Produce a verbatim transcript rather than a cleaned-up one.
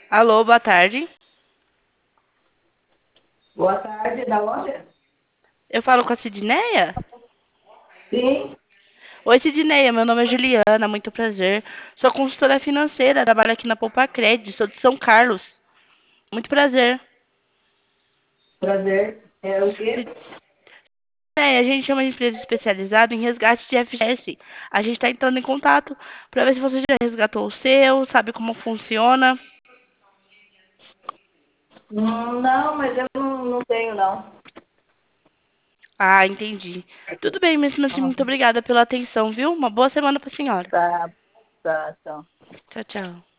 Alô, boa tarde. Boa tarde, da onde? Eu falo com a Sidneia? Sim. Oi, Sidneia, meu nome é Juliana, muito prazer. Sou consultora financeira, trabalho aqui na Poupa Cred, sou de São Carlos. Muito prazer. Prazer. É o quê? Sidneia, a gente é uma empresa especializada em resgate de F G S. A gente está entrando em contato para ver se você já resgatou o seu, sabe como funciona. Hum, não, mas eu não, não tenho, não. Ah, entendi. Tudo bem, mesmo assim, Ah, muito obrigada pela atenção, viu? Uma boa semana para a senhora. tá, tá, tá. Tchau, tchau.